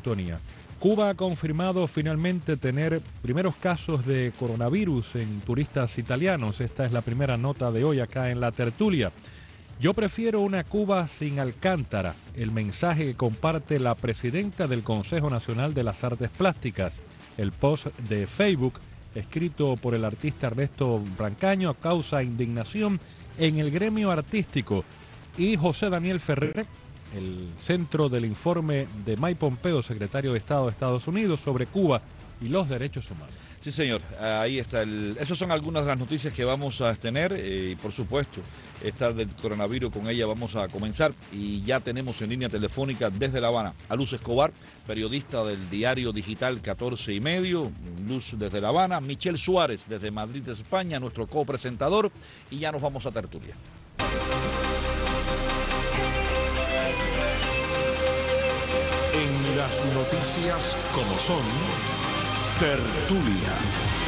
sintonía. Cuba ha confirmado finalmente tener primeros casos de coronavirus en turistas italianos. Esta es la primera nota de hoy acá en La Tertulia. Yo prefiero una Cuba sin Alcántara, el mensaje que comparte la presidenta del Consejo Nacional de las Artes Plásticas. El post de Facebook, escrito por el artista Ernesto Brancaño, causa indignación en el gremio artístico. Y José Daniel Ferrer, el centro del informe de Mike Pompeo, secretario de Estado de Estados Unidos, sobre Cuba y los derechos humanos. Sí, señor, ahí está. Esas son algunas de las noticias que vamos a tener y por supuesto, esta del coronavirus, con ella vamos a comenzar y ya tenemos en línea telefónica desde La Habana a Luz Escobar, periodista del diario digital 14:30, Luz desde La Habana, Michelle Suárez desde Madrid, España, nuestro copresentador, y ya nos vamos a tertulia. En las noticias como son, tertulia.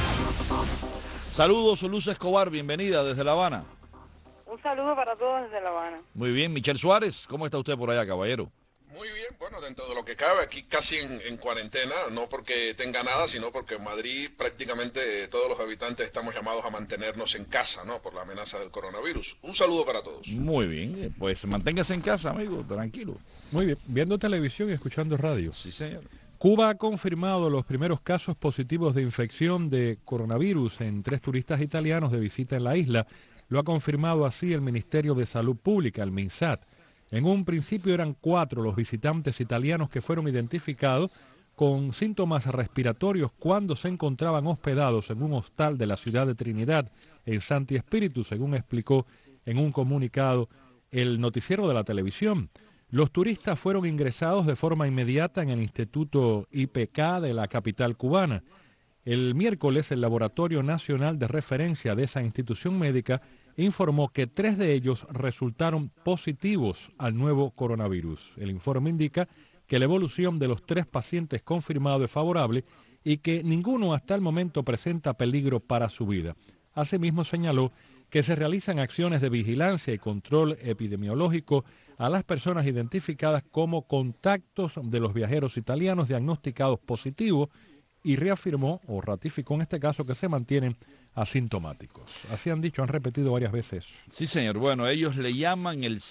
Saludos, Luz Escobar, bienvenida desde La Habana. Un saludo para todos desde La Habana. Muy bien, Michelle Suárez, ¿cómo está usted por allá, caballero? Muy bien, bueno, dentro de lo que cabe, aquí casi en cuarentena, no porque tenga nada, sino porque en Madrid prácticamente todos los habitantes estamos llamados a mantenernos en casa, ¿no?, por la amenaza del coronavirus. Un saludo para todos. Muy bien, pues manténgase en casa, amigo, tranquilo. Muy bien, viendo televisión y escuchando radio. Sí, señor. Cuba ha confirmado los primeros casos positivos de infección de coronavirus en 3 turistas italianos de visita en la isla. Lo ha confirmado así el Ministerio de Salud Pública, el MINSAT. En un principio eran 4 los visitantes italianos que fueron identificados con síntomas respiratorios cuando se encontraban hospedados en un hostal de la ciudad de Trinidad, en Santi Espíritu, según explicó en un comunicado el noticiero de la televisión. Los turistas fueron ingresados de forma inmediata en el Instituto IPK de la capital cubana. El miércoles, el Laboratorio Nacional de Referencia de esa institución médica informó que 3 de ellos resultaron positivos al nuevo coronavirus. El informe indica que la evolución de los 3 pacientes confirmados es favorable y que ninguno hasta el momento presenta peligro para su vida. Asimismo, señaló que se realizan acciones de vigilancia y control epidemiológico a las personas identificadas como contactos de los viajeros italianos diagnosticados positivos y reafirmó o ratificó en este caso que se mantienen asintomáticos. Así han dicho, han repetido varias veces. Sí, señor. Bueno, ellos le llaman el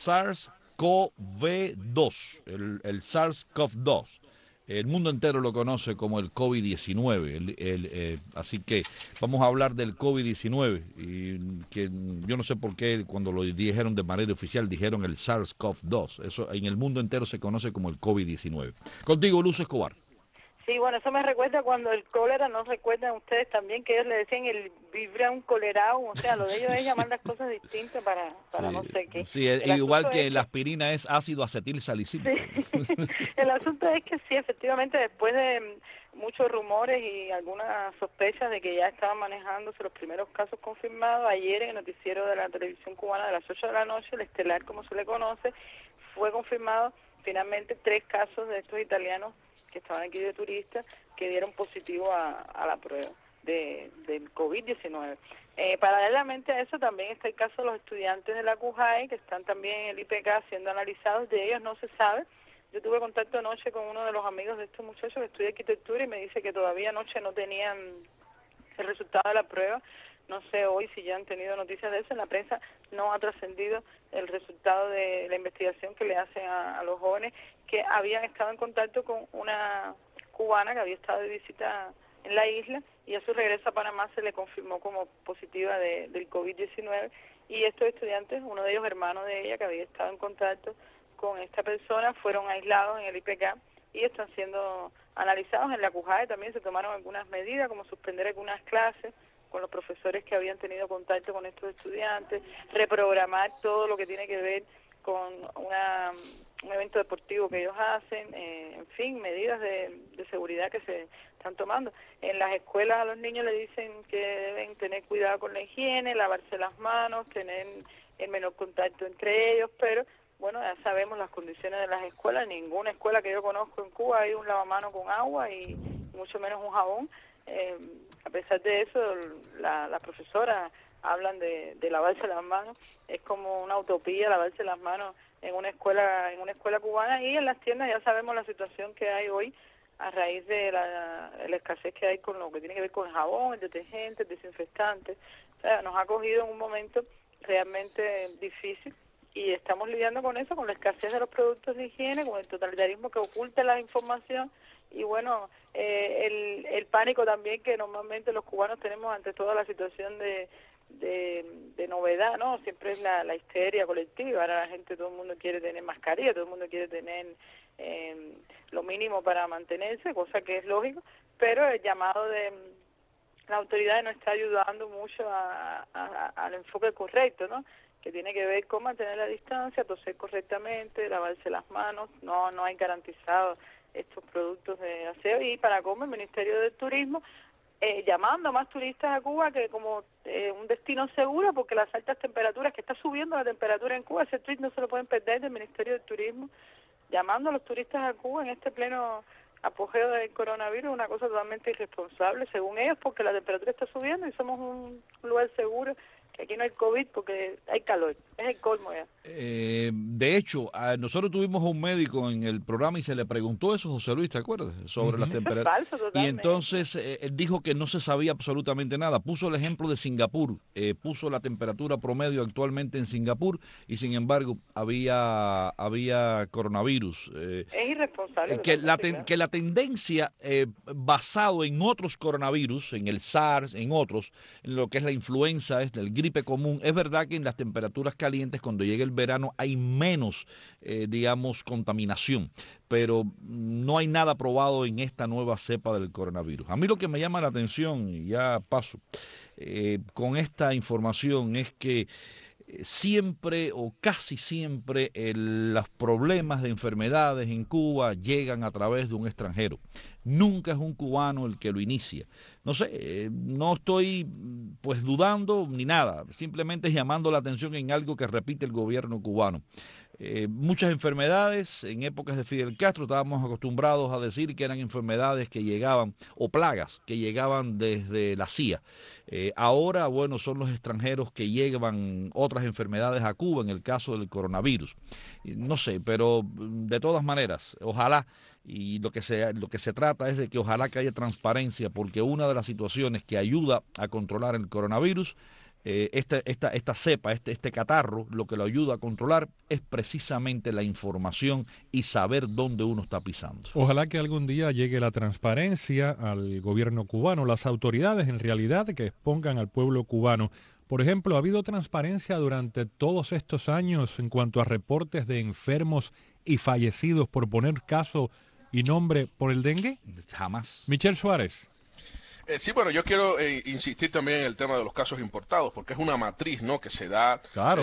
SARS-CoV-2, el SARS-CoV-2. El mundo entero lo conoce como el COVID-19, así que vamos a hablar del COVID-19, y que yo no sé por qué cuando lo dijeron de manera oficial dijeron el SARS-CoV-2, eso en el mundo entero se conoce como el COVID-19. Contigo, Luz Escobar. Sí, bueno, eso me recuerda cuando el cólera, ¿no recuerdan ustedes también que ellos le decían el vibram colerao? O sea, lo de ellos es llamar las cosas distintas para Sí, no sé qué. sí, El igual que es la aspirina es ácido acetil salicílico. Sí. El asunto es que sí, efectivamente, después de muchos rumores y algunas sospechas de que ya estaban manejándose los primeros casos confirmados, ayer en el noticiero de la televisión cubana de las 8 de la noche, el estelar como se le conoce, fue confirmado finalmente 3 casos de estos italianos que estaban aquí de turistas que dieron positivo a la prueba del COVID-19. Paralelamente a eso también está el caso de los estudiantes de la CUJAE que están también en el IPK siendo analizados. De ellos no se sabe. Yo tuve contacto anoche con uno de los amigos de estos muchachos que estudia arquitectura y me dice que todavía anoche no tenían el resultado de la prueba. No sé hoy si ya han tenido noticias de eso. En la prensa no ha trascendido el resultado de la investigación que le hacen a los jóvenes que habían estado en contacto con una cubana que había estado de visita en la isla y a su regreso a Panamá se le confirmó como positiva del COVID-19 y estos estudiantes, uno de ellos hermano de ella que había estado en contacto con esta persona, fueron aislados en el IPK y están siendo analizados. En la CUJAE también se tomaron algunas medidas como suspender algunas clases con los profesores que habían tenido contacto con estos estudiantes, reprogramar todo lo que tiene que ver con un evento deportivo que ellos hacen, en fin, medidas de seguridad que se están tomando. En las escuelas a los niños le dicen que deben tener cuidado con la higiene, lavarse las manos, tener el menor contacto entre ellos, pero bueno, ya sabemos las condiciones de las escuelas. Ninguna escuela que yo conozco en Cuba hay un lavamanos con agua y mucho menos un jabón. A pesar de eso, las profesoras hablan de lavarse las manos. Es como una utopía lavarse las manos en una escuela cubana, y en las tiendas ya sabemos la situación que hay hoy. a raíz de la escasez que hay con lo que tiene que ver con el jabón, el detergente, el desinfectante. O sea, nos ha cogido en un momento realmente difícil y estamos lidiando con eso, con la escasez de los productos de higiene, con el totalitarismo que oculta la información y bueno, el pánico también que normalmente los cubanos tenemos ante toda la situación de novedad, ¿no? Siempre es la histeria colectiva. Ahora la gente, todo el mundo quiere tener mascarilla, todo el mundo quiere tener lo mínimo para mantenerse, cosa que es lógico, pero el llamado de la autoridad no está ayudando mucho al enfoque correcto, ¿no? Que tiene que ver con mantener la distancia, toser correctamente, lavarse las manos, no hay garantizado estos productos de aseo y para cómo el Ministerio de Turismo llamando a más turistas a Cuba que como un destino seguro porque las altas temperaturas, que está subiendo la temperatura en Cuba, ese tweet no se lo pueden perder del Ministerio de Turismo, llamando a los turistas a Cuba en este pleno apogeo del coronavirus, una cosa totalmente irresponsable según ellos porque la temperatura está subiendo y somos un lugar seguro, que aquí no hay COVID porque hay calor, es el colmo ya. De hecho, nosotros tuvimos a un médico en el programa y se le preguntó eso, José Luis, ¿te acuerdas? Sobre las temperaturas. Es falso, totalmente. Y entonces él dijo que no se sabía absolutamente nada. Puso el ejemplo de Singapur, puso la temperatura promedio actualmente en Singapur y sin embargo había coronavirus. Es irresponsable. Que la tendencia basado en otros coronavirus, en el SARS, en otros, en lo que es la influenza, es el gripe común, es verdad que en las temperaturas calientes cuando llega el verano hay menos, digamos, contaminación, pero no hay nada probado en esta nueva cepa del coronavirus. A mí lo que me llama la atención, y ya paso, con esta información es que siempre o casi siempre los problemas de enfermedades en Cuba llegan a través de un extranjero. Nunca es un cubano el que lo inicia. No sé, no estoy pues dudando ni nada, simplemente es llamando la atención en algo que repite el gobierno cubano. Muchas enfermedades, en épocas de Fidel Castro estábamos acostumbrados a decir que eran enfermedades que llegaban, o plagas que llegaban desde la CIA. Ahora, bueno, son los extranjeros que llevan otras enfermedades a Cuba, en el caso del coronavirus. No sé, pero de todas maneras, ojalá, y lo que se trata es de que ojalá que haya transparencia, porque una de las situaciones que ayuda a controlar el coronavirus, esta cepa, este catarro, lo que lo ayuda a controlar es precisamente la información y saber dónde uno está pisando. Ojalá que algún día llegue la transparencia al gobierno cubano, las autoridades en realidad que expongan al pueblo cubano. Por ejemplo, ¿ha habido transparencia durante todos estos años en cuanto a reportes de enfermos y fallecidos por poner caso y nombre por el dengue? Jamás. Michelle Suárez. Sí, bueno, yo quiero insistir también en el tema de los casos importados, porque es una matriz, ¿no?, que se da claro.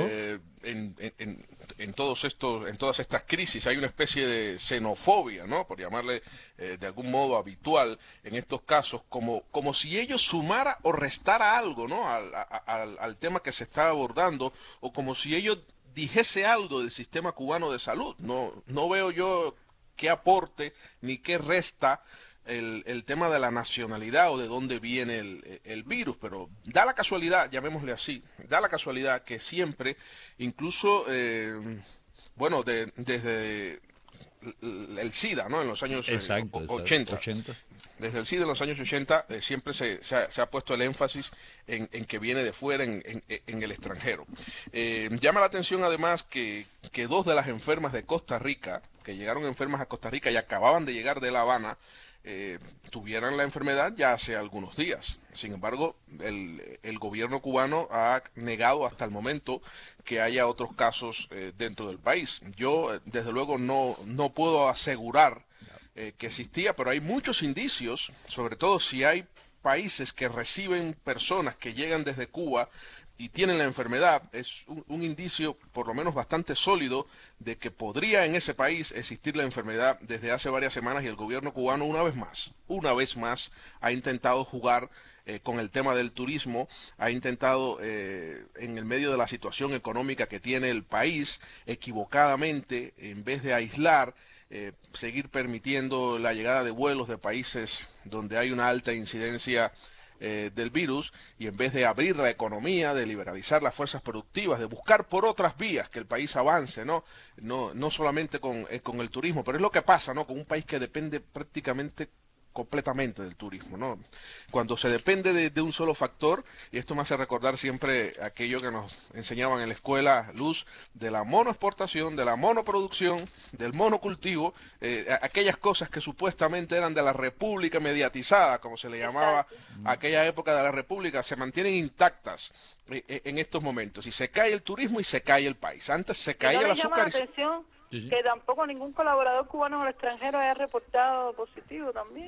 en todas estas crisis. Hay una especie de xenofobia, ¿no?, por llamarle de algún modo habitual en estos casos, como si ello sumara o restara algo, ¿no?, al tema que se está abordando, o como si ello dijese algo del sistema cubano de salud. No veo yo qué aporte ni qué resta el tema de la nacionalidad o de dónde viene el virus, pero da la casualidad, llamémosle así, da la casualidad que siempre, incluso, desde el SIDA, ¿no?, en los años 80. Desde el SIDA en los años 80 siempre se ha puesto el énfasis en que viene de fuera, en el extranjero. Llama la atención además que dos de las enfermas de Costa Rica, que llegaron enfermas a Costa Rica y acababan de llegar de La Habana, tuvieran la enfermedad ya hace algunos días. Sin embargo, el gobierno cubano ha negado hasta el momento que haya otros casos dentro del país. Yo, desde luego, no puedo asegurar que existía, pero hay muchos indicios, sobre todo si hay países que reciben personas que llegan desde Cuba y tienen la enfermedad, es un indicio por lo menos bastante sólido de que podría en ese país existir la enfermedad desde hace varias semanas, y el gobierno cubano una vez más ha intentado jugar con el tema del turismo, ha intentado en el medio de la situación económica que tiene el país, equivocadamente, en vez de aislar, seguir permitiendo la llegada de vuelos de países donde hay una alta incidencia del virus, y en vez de abrir la economía, de liberalizar las fuerzas productivas, de buscar por otras vías que el país avance, no solamente con el turismo, pero es lo que pasa, ¿no? Con un país que depende prácticamente completamente del turismo, ¿no? Cuando se depende de un solo factor, y esto me hace recordar siempre aquello que nos enseñaban en la escuela, Luz, de la monoexportación, de la monoproducción, del monocultivo, aquellas cosas que supuestamente eran de la república mediatizada, como se le llamaba a aquella época de la república, se mantienen intactas en estos momentos, y se cae el turismo y se cae el país. Antes se caía el azúcar. Que tampoco ningún colaborador cubano en el extranjero haya reportado positivo también.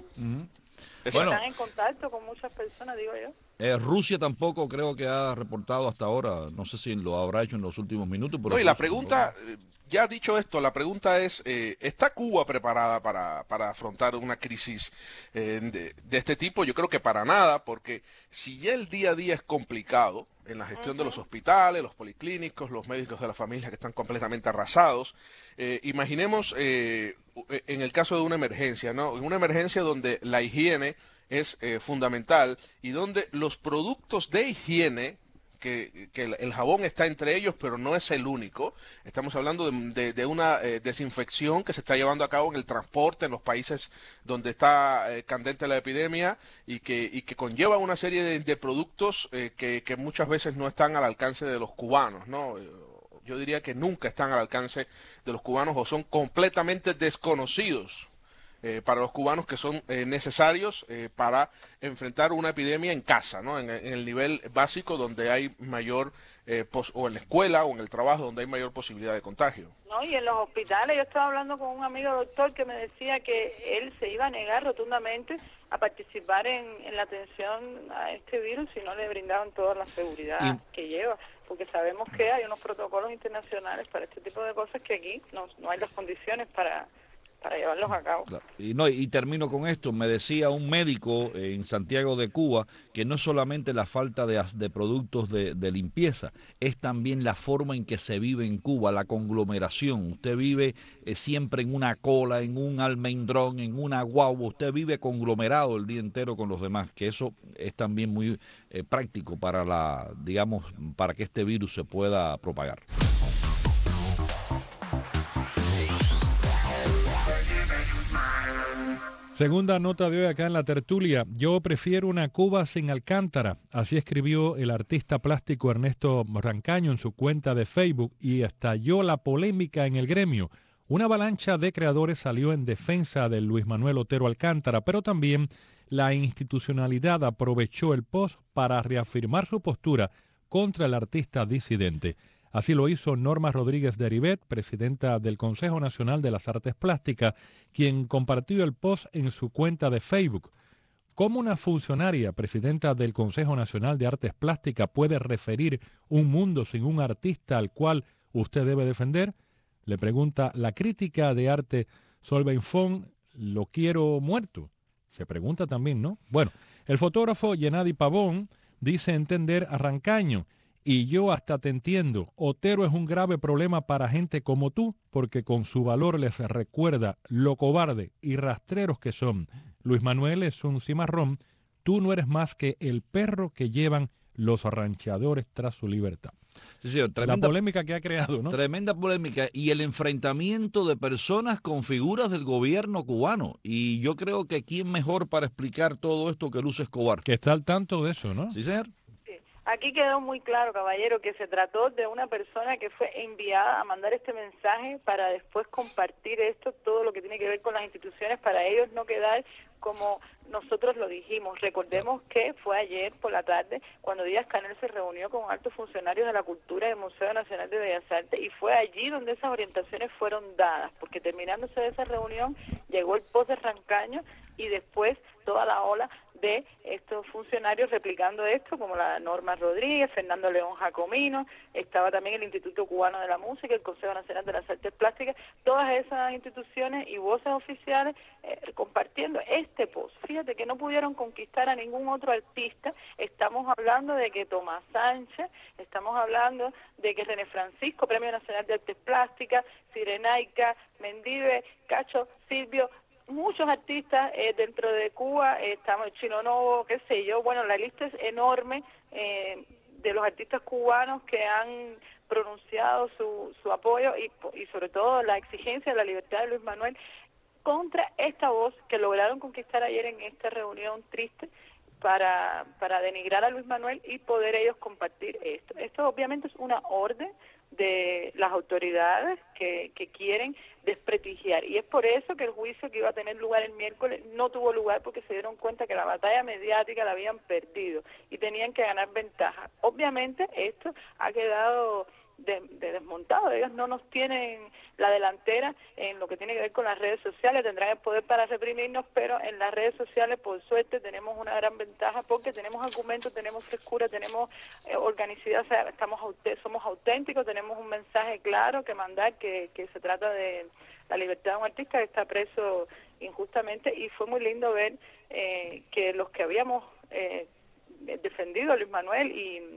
Están en contacto con muchas personas, digo yo. Rusia tampoco creo que ha reportado hasta ahora, no sé si lo habrá hecho en los últimos minutos. Pero no, y la pregunta, ya dicho esto, la pregunta es, ¿está Cuba preparada para afrontar una crisis de este tipo? Yo creo que para nada, porque si ya el día a día es complicado, en la gestión de los hospitales, los policlínicos, los médicos de la familia que están completamente arrasados. Imaginemos en el caso de una emergencia, ¿no? En una emergencia donde la higiene es fundamental y donde los productos de higiene, que el jabón está entre ellos, pero no es el único. Estamos hablando de una desinfección que se está llevando a cabo en el transporte en los países donde está candente la epidemia y que conlleva una serie de productos que muchas veces no están al alcance de los cubanos, ¿no? Yo diría que nunca están al alcance de los cubanos o son completamente desconocidos para los cubanos, que son necesarios para enfrentar una epidemia en casa, ¿no? En el nivel básico donde hay mayor, o en la escuela o en el trabajo donde hay mayor posibilidad de contagio. No, y en los hospitales, yo estaba hablando con un amigo doctor que me decía que él se iba a negar rotundamente a participar en la atención a este virus si no le brindaban toda la seguridad que lleva, porque sabemos que hay unos protocolos internacionales para este tipo de cosas que aquí no hay las condiciones para llevarlos a cabo. Claro. Y termino con esto. Me decía un médico en Santiago de Cuba que no es solamente la falta de productos de limpieza, es también la forma en que se vive en Cuba, la conglomeración. Usted vive siempre en una cola, en un almendrón, en una guagua. Usted vive conglomerado el día entero con los demás, que eso es también muy práctico para para que este virus se pueda propagar. Segunda nota de hoy acá en la tertulia. Yo prefiero una Cuba sin Alcántara. Así escribió el artista plástico Ernesto Rancaño en su cuenta de Facebook y estalló la polémica en el gremio. Una avalancha de creadores salió en defensa de Luis Manuel Otero Alcántara, pero también la institucionalidad aprovechó el post para reafirmar su postura contra el artista disidente. Así lo hizo Norma Rodríguez de Ribet, presidenta del Consejo Nacional de las Artes Plásticas, quien compartió el post en su cuenta de Facebook. ¿Cómo una funcionaria, presidenta del Consejo Nacional de Artes Plásticas, puede referir un mundo sin un artista al cual usted debe defender? Le pregunta la crítica de arte Solveig Font, ¿lo quiero muerto? Se pregunta también, ¿no? Bueno, el fotógrafo Gennady Pavón dice entender a Rancaño. Y yo hasta te entiendo, Otero es un grave problema para gente como tú, porque con su valor les recuerda lo cobarde y rastreros que son. Luis Manuel es un cimarrón, tú no eres más que el perro que llevan los ranchadores tras su libertad. Sí, señor, tremenda, la polémica que ha creado, ¿no? Tremenda polémica y el enfrentamiento de personas con figuras del gobierno cubano. Y yo creo que quién mejor para explicar todo esto que Luz Escobar. Que está al tanto de eso, ¿no? Sí, señor. Aquí quedó muy claro, caballero, que se trató de una persona que fue enviada a mandar este mensaje para después compartir todo lo que tiene que ver con las instituciones, para ellos no quedar como nosotros lo dijimos. Recordemos que fue ayer por la tarde cuando Díaz-Canel se reunió con altos funcionarios de la cultura del Museo Nacional de Bellas Artes y fue allí donde esas orientaciones fueron dadas, porque terminándose de esa reunión llegó el post de Rancaño y después toda la ola de estos funcionarios replicando esto, como la Norma Rodríguez, Fernando León Jacomino, estaba también el Instituto Cubano de la Música, el Consejo Nacional de las Artes Plásticas, todas esas instituciones y voces oficiales compartiendo este post. Fíjate que no pudieron conquistar a ningún otro artista. Estamos hablando de que Tomás Sánchez, estamos hablando de que René Francisco, Premio Nacional de Artes Plásticas, Cirenaica, Mendive, Cacho, Silvio, muchos artistas dentro de Cuba, estamos Chino Novo, qué sé yo, bueno, la lista es enorme de los artistas cubanos que han pronunciado su apoyo y sobre todo la exigencia de la libertad de Luis Manuel contra esta voz que lograron conquistar ayer en esta reunión triste para denigrar a Luis Manuel y poder ellos compartir esto. Esto obviamente es una orden de las autoridades que quieren desprestigiar, y es por eso que el juicio que iba a tener lugar el miércoles no tuvo lugar, porque se dieron cuenta que la batalla mediática la habían perdido y tenían que ganar ventaja. Obviamente esto ha quedado desmontado, ellos no nos tienen la delantera en lo que tiene que ver con las redes sociales, tendrán el poder para reprimirnos, pero en las redes sociales por suerte tenemos una gran ventaja porque tenemos argumentos, tenemos frescura, tenemos organicidad, o sea, somos auténticos, tenemos un mensaje claro que mandar, que se trata de la libertad de un artista que está preso injustamente, y fue muy lindo ver que los que habíamos defendido a Luis Manuel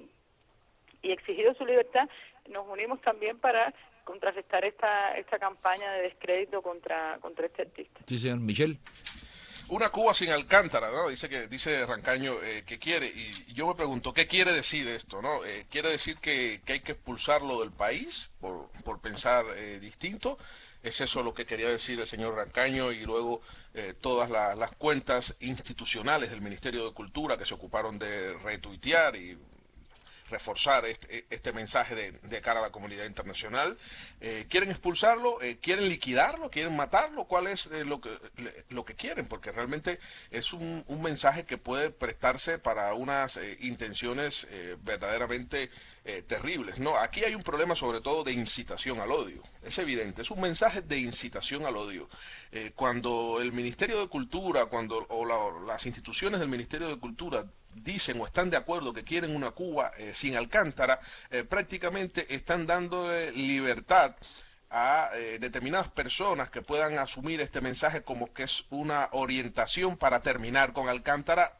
y exigido su libertad, nos unimos también para contrarrestar esta campaña de descrédito contra este artista. Sí, señor. Michelle. Una Cuba sin Alcántara, ¿no? Dice Rancaño que quiere, y yo me pregunto, ¿qué quiere decir esto, no? ¿Quiere decir que hay que expulsarlo del país por pensar distinto? ¿Es eso lo que quería decir el señor Rancaño? Y luego todas las cuentas institucionales del Ministerio de Cultura que se ocuparon de retuitear y reforzar este mensaje de cara a la comunidad internacional. ¿Quieren expulsarlo? ¿Quieren liquidarlo? ¿Quieren matarlo? ¿Cuál es lo que quieren? Porque realmente es un mensaje que puede prestarse para unas intenciones verdaderamente terribles, ¿no? Aquí hay un problema sobre todo de incitación al odio. Es evidente, es un mensaje de incitación al odio. Cuando el Ministerio de Cultura, las instituciones del Ministerio de Cultura dicen o están de acuerdo que quieren una Cuba sin Alcántara, prácticamente están dando libertad a determinadas personas que puedan asumir este mensaje como que es una orientación para terminar con Alcántara,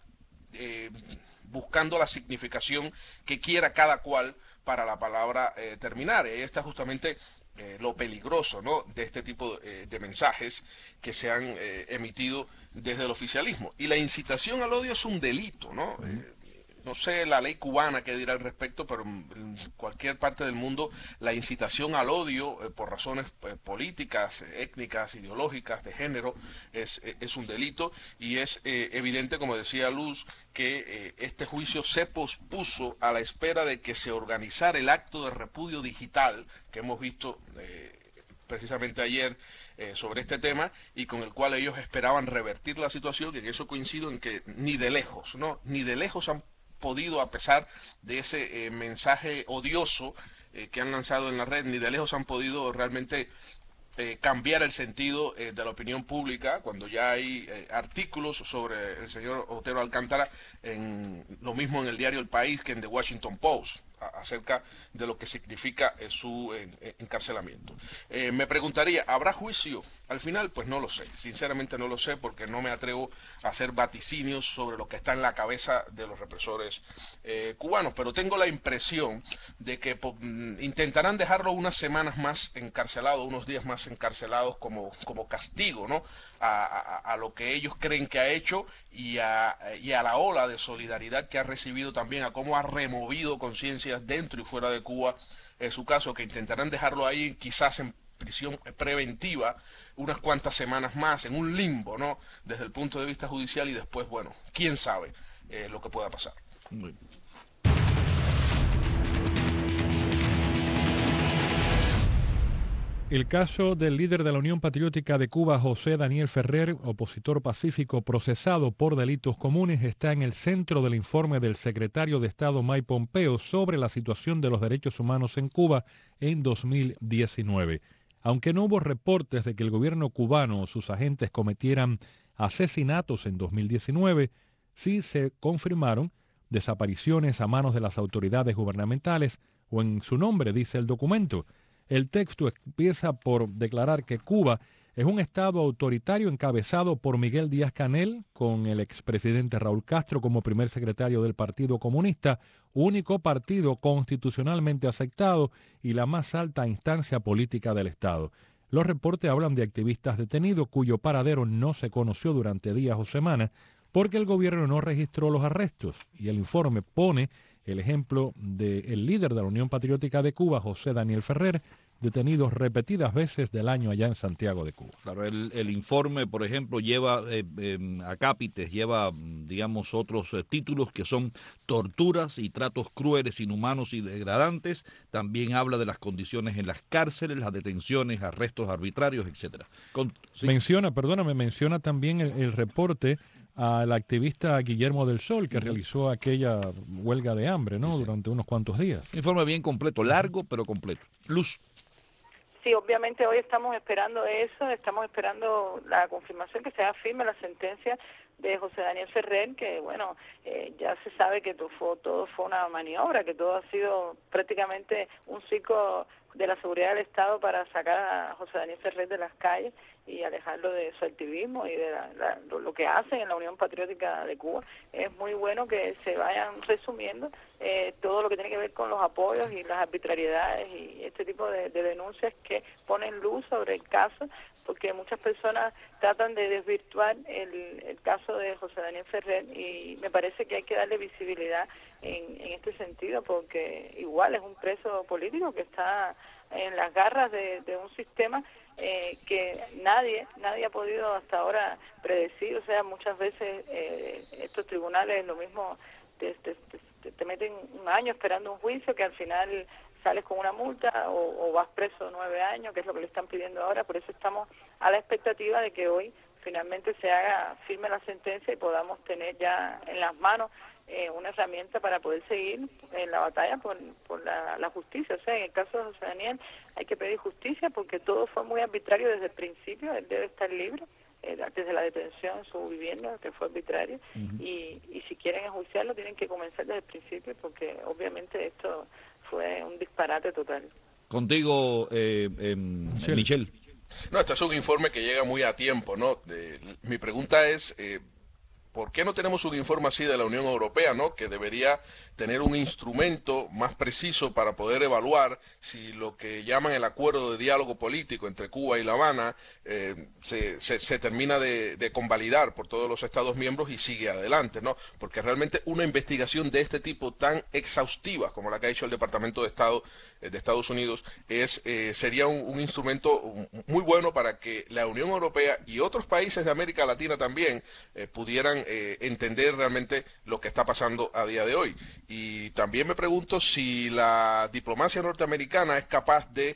buscando la significación que quiera cada cual para la palabra terminar. Y ahí está justamente lo peligroso, ¿no?, de este tipo de mensajes que se han emitido desde el oficialismo. Y la incitación al odio es un delito, ¿no? No sé la ley cubana qué dirá al respecto, pero en cualquier parte del mundo la incitación al odio por razones políticas, étnicas, ideológicas, de género, es un delito, y es evidente, como decía Luz, que este juicio se pospuso a la espera de que se organizara el acto de repudio digital que hemos visto precisamente ayer sobre este tema, y con el cual ellos esperaban revertir la situación, y en eso coincido en que ni de lejos, ¿no? Ni de lejos han podido, a pesar de ese mensaje odioso que han lanzado en la red, ni de lejos han podido realmente cambiar el sentido de la opinión pública, cuando ya hay artículos sobre el señor Otero Alcántara, lo mismo en el diario El País que en The Washington Post, acerca de lo que significa su encarcelamiento. Me preguntaría, ¿habrá juicio al final? Pues no lo sé, sinceramente no lo sé, porque no me atrevo a hacer vaticinios sobre lo que está en la cabeza de los represores cubanos, pero tengo la impresión de que intentarán dejarlo unas semanas más encarcelado, unos días más encarcelados como castigo, ¿no?, a lo que ellos creen que ha hecho, y a la ola de solidaridad que ha recibido también, a cómo ha removido conciencias dentro y fuera de Cuba, en su caso, que intentarán dejarlo ahí quizás en prisión preventiva unas cuantas semanas más, en un limbo, ¿no?, desde el punto de vista judicial, y después, bueno, quién sabe lo que pueda pasar. Muy bien. El caso del líder de la Unión Patriótica de Cuba, José Daniel Ferrer, opositor pacífico procesado por delitos comunes, está en el centro del informe del secretario de Estado Mike Pompeo sobre la situación de los derechos humanos en Cuba en 2019. Aunque no hubo reportes de que el gobierno cubano o sus agentes cometieran asesinatos en 2019, sí se confirmaron desapariciones a manos de las autoridades gubernamentales, o en su nombre dice el documento. El texto empieza por declarar que Cuba es un Estado autoritario encabezado por Miguel Díaz-Canel, con el expresidente Raúl Castro como primer secretario del Partido Comunista, único partido constitucionalmente aceptado y la más alta instancia política del Estado. Los reportes hablan de activistas detenidos cuyo paradero no se conoció durante días o semanas porque el gobierno no registró los arrestos. Y el informe pone el ejemplo del líder de la Unión Patriótica de Cuba, José Daniel Ferrer, detenidos repetidas veces del año allá en Santiago de Cuba. Claro, el informe, por ejemplo, lleva acápites, lleva, digamos, otros títulos que son torturas y tratos crueles, inhumanos y degradantes. También habla de las condiciones en las cárceles, las detenciones, arrestos arbitrarios, etcétera. ¿Sí? Menciona también el reporte al activista Guillermo del Sol, que realizó aquella huelga de hambre, ¿no? Sí. Durante unos cuantos días. Un informe bien completo, largo pero completo. Luz. Sí, obviamente hoy estamos esperando eso, estamos esperando la confirmación que sea firme la sentencia de José Daniel Ferrer, que bueno, ya se sabe que todo fue una maniobra, que todo ha sido prácticamente un circo de la seguridad del Estado para sacar a José Daniel Ferrer de las calles y alejarlo de su activismo y de lo que hacen en la Unión Patriótica de Cuba. Es muy bueno que se vayan resumiendo todo lo que tiene que ver con los apoyos y las arbitrariedades y este tipo de denuncias que ponen luz sobre el caso, porque muchas personas tratan de desvirtuar el caso de José Daniel Ferrer y me parece que hay que darle visibilidad en este sentido, porque igual es un preso político que está en las garras de un sistema que nadie ha podido hasta ahora predecir. O sea, muchas veces estos tribunales lo mismo te meten un año esperando un juicio que al final sales con una multa o vas preso 9 años, que es lo que le están pidiendo ahora. Por eso estamos a la expectativa de que hoy finalmente se haga firme la sentencia y podamos tener ya en las manos una herramienta para poder seguir en la batalla por la justicia. O sea, en el caso de José Daniel hay que pedir justicia porque todo fue muy arbitrario desde el principio. Él debe estar libre desde la detención en su vivienda, que fue arbitrario, y si quieren enjuiciarlo tienen que comenzar desde el principio porque obviamente esto fue un disparate total. Contigo, Michelle. No, este es un informe que llega muy a tiempo, ¿no? Mi pregunta es, ¿por qué no tenemos un informe así de la Unión Europea, ¿no? Que debería tener un instrumento más preciso para poder evaluar si lo que llaman el acuerdo de diálogo político entre Cuba y La Habana se termina de convalidar por todos los Estados miembros y sigue adelante, ¿no? Porque realmente una investigación de este tipo tan exhaustiva como la que ha hecho el Departamento de Estado de Estados Unidos sería un instrumento muy bueno para que la Unión Europea y otros países de América Latina también pudieran entender realmente lo que está pasando a día de hoy. Y también me pregunto si la diplomacia norteamericana es capaz de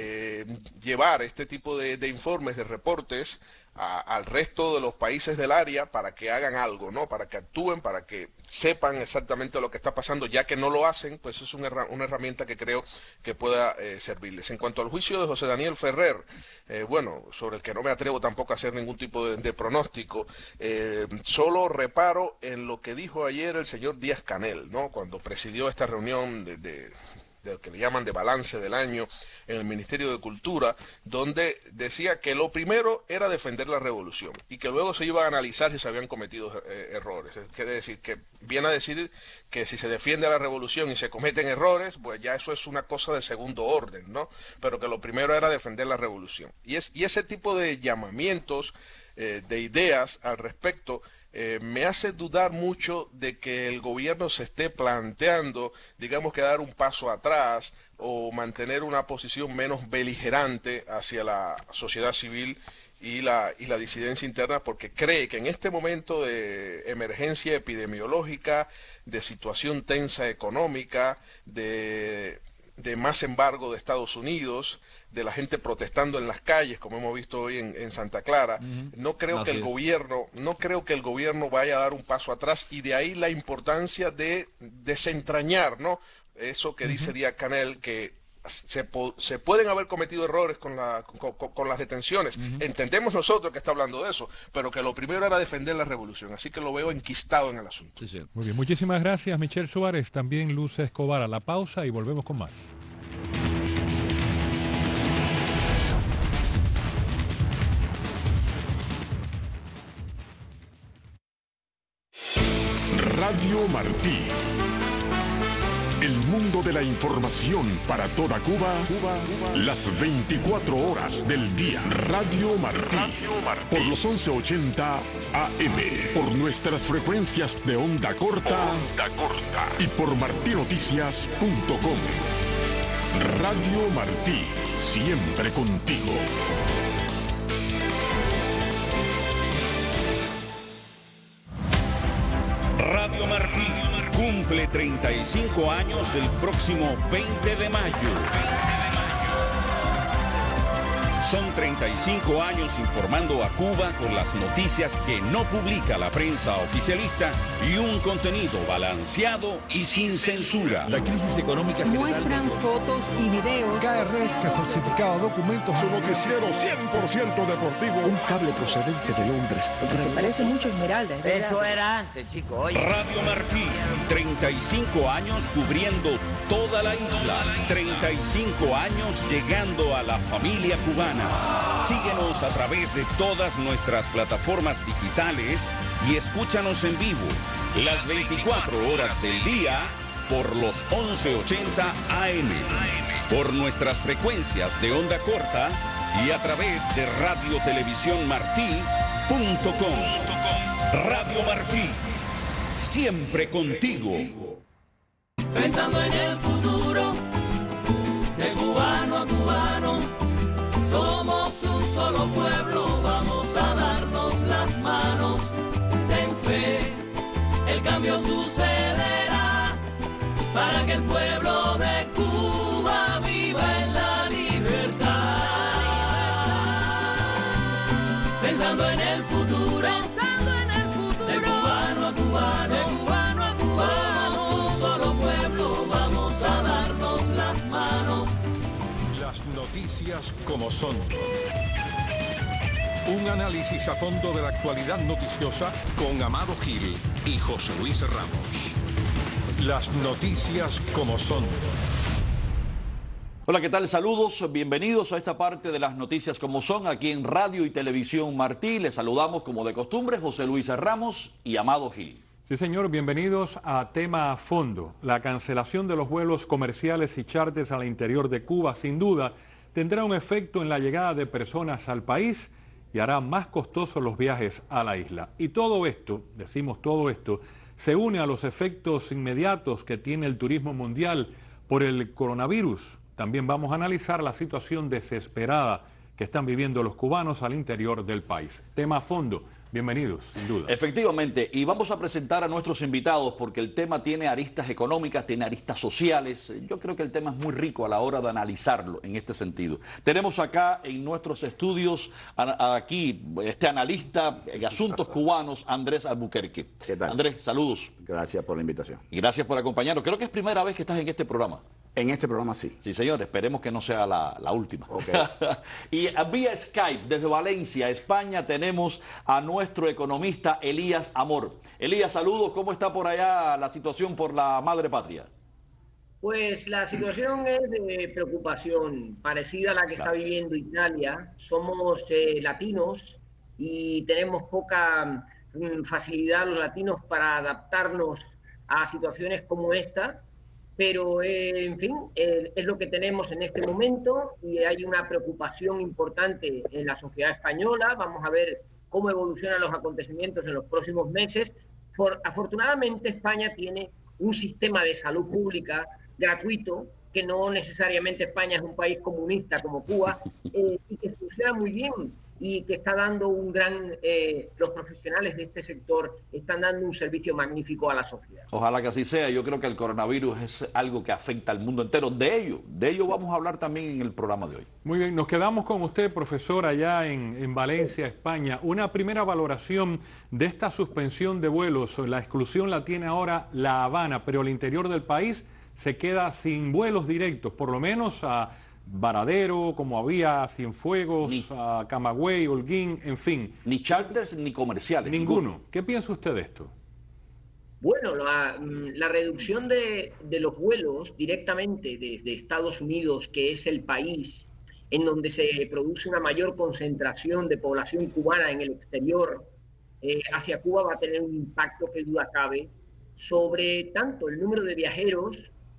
llevar este tipo de informes, de reportes al resto de los países del área para que hagan algo, ¿no? Para que actúen, para que sepan exactamente lo que está pasando, ya que no lo hacen, pues es una herramienta que creo que pueda servirles. En cuanto al juicio de José Daniel Ferrer, bueno, sobre el que no me atrevo tampoco a hacer ningún tipo de pronóstico, solo reparo en lo que dijo ayer el señor Díaz-Canel, ¿no? Cuando presidió esta reunión de lo que le llaman de balance del año en el Ministerio de Cultura, donde decía que lo primero era defender la revolución y que luego se iba a analizar si se habían cometido errores. Quiere decir que viene a decir que si se defiende a la revolución y se cometen errores, pues ya eso es una cosa de segundo orden, ¿no? Pero que lo primero era defender la revolución. Y ese tipo de llamamientos, de ideas al respecto, me hace dudar mucho de que el gobierno se esté planteando, digamos, que dar un paso atrás o mantener una posición menos beligerante hacia la sociedad civil y la disidencia interna, porque cree que en este momento de emergencia epidemiológica, de situación tensa económica, de más embargo de Estados Unidos, de la gente protestando en las calles, como hemos visto hoy en Santa Clara, no creo que el gobierno vaya a dar un paso atrás, y de ahí la importancia de desentrañar, ¿no? Eso que dice Díaz-Canel, que se pueden haber cometido errores con las detenciones. Entendemos nosotros que está hablando de eso, pero que lo primero era defender la revolución. Así que lo veo enquistado en el asunto. Sí. Muy bien, muchísimas gracias, Michelle Suárez, también Luz Escobar. A la pausa y volvemos con más. Radio Martí. El mundo de la información para toda Cuba, las 24 horas del día. Radio Martí. Por los 1180 AM. Por nuestras frecuencias de onda corta. Y por martinoticias.com. Radio Martí. Siempre contigo. Radio Martí cumple 35 años el próximo 20 de mayo. Son 35 años informando a Cuba con las noticias que no publica la prensa oficialista y un contenido balanceado y sin censura. La crisis económica general muestran fotos y videos. KR que falsificaba documentos. Su noticiero 100% deportivo. Un cable procedente de Londres. Se parece mucho a Esmeralda. Eso era antes, chico. Oye. Radio Martí, 35 años cubriendo toda la isla. 35 años llegando a la familia cubana. Síguenos a través de todas nuestras plataformas digitales y escúchanos en vivo las 24 horas del día por los 1180 AM, por nuestras frecuencias de onda corta y a través de radiotelevisiónmartí.com. Radio Martí, siempre contigo. Pensando en el futuro, de cubano a cubano, somos un solo pueblo, vamos a darnos las manos. Ten fe, el cambio sucederá para que el pueblo de Cuba viva en la libertad. Pensando en el futuro, de cubano a cubano, somos un solo pueblo, vamos a darnos las manos. Las noticias como son. Un análisis a fondo de la actualidad noticiosa con Amado Gil y José Luis Ramos. Las noticias como son. Hola, ¿qué tal? Saludos, bienvenidos a esta parte de las noticias como son, aquí en Radio y Televisión Martí. Les saludamos como de costumbre José Luis Ramos y Amado Gil. Sí, señor, bienvenidos a Tema a Fondo. La cancelación de los vuelos comerciales y charters al interior de Cuba, sin duda, tendrá un efecto en la llegada de personas al país y hará más costosos los viajes a la isla. Y todo esto, decimos todo esto, se une a los efectos inmediatos que tiene el turismo mundial por el coronavirus. También vamos a analizar la situación desesperada que están viviendo los cubanos al interior del país. Tema a fondo. Bienvenidos, sin duda. Efectivamente, y vamos a presentar a nuestros invitados porque el tema tiene aristas económicas, tiene aristas sociales. Yo creo que el tema es muy rico a la hora de analizarlo en este sentido. Tenemos acá en nuestros estudios aquí este analista en asuntos cubanos, Andrés Albuquerque. ¿Qué tal? Andrés, saludos. Gracias por la invitación. Y gracias por acompañarnos. Creo que es primera vez que estás en este programa. En este programa sí. Sí, señor, esperemos que no sea la última. Okay. Y vía Skype, desde Valencia, España, tenemos a nuestro economista Elías Amor. Elías, saludos, ¿cómo está por allá la situación por la madre patria? Pues la situación es de preocupación, parecida a la que está viviendo Italia. Somos latinos y tenemos poca facilidad los latinos para adaptarnos a situaciones como esta. Pero, en fin, es lo que tenemos en este momento y hay una preocupación importante en la sociedad española. Vamos a ver cómo evolucionan los acontecimientos en los próximos meses. Afortunadamente, España tiene un sistema de salud pública gratuito, que no necesariamente España es un país comunista como Cuba, y que funciona muy bien y que está dando un gran... los profesionales de este sector están dando un servicio magnífico a la sociedad. Ojalá que así sea. Yo creo que el coronavirus es algo que afecta al mundo entero. De ello vamos a hablar también en el programa de hoy. Muy bien, nos quedamos con usted, profesor, allá en Valencia, España. Una primera valoración de esta suspensión de vuelos. La exclusión la tiene ahora La Habana, pero el interior del país se queda sin vuelos directos, por lo menos a Varadero, como había Cienfuegos, a Camagüey, Holguín, en fin. Ni charters ni comerciales. Ninguno. ¿Qué piensa usted de esto? Bueno, la reducción de los vuelos directamente desde Estados Unidos, que es el país en donde se produce una mayor concentración de población cubana en el exterior, hacia Cuba va a tener un impacto que duda cabe sobre tanto el número de viajeros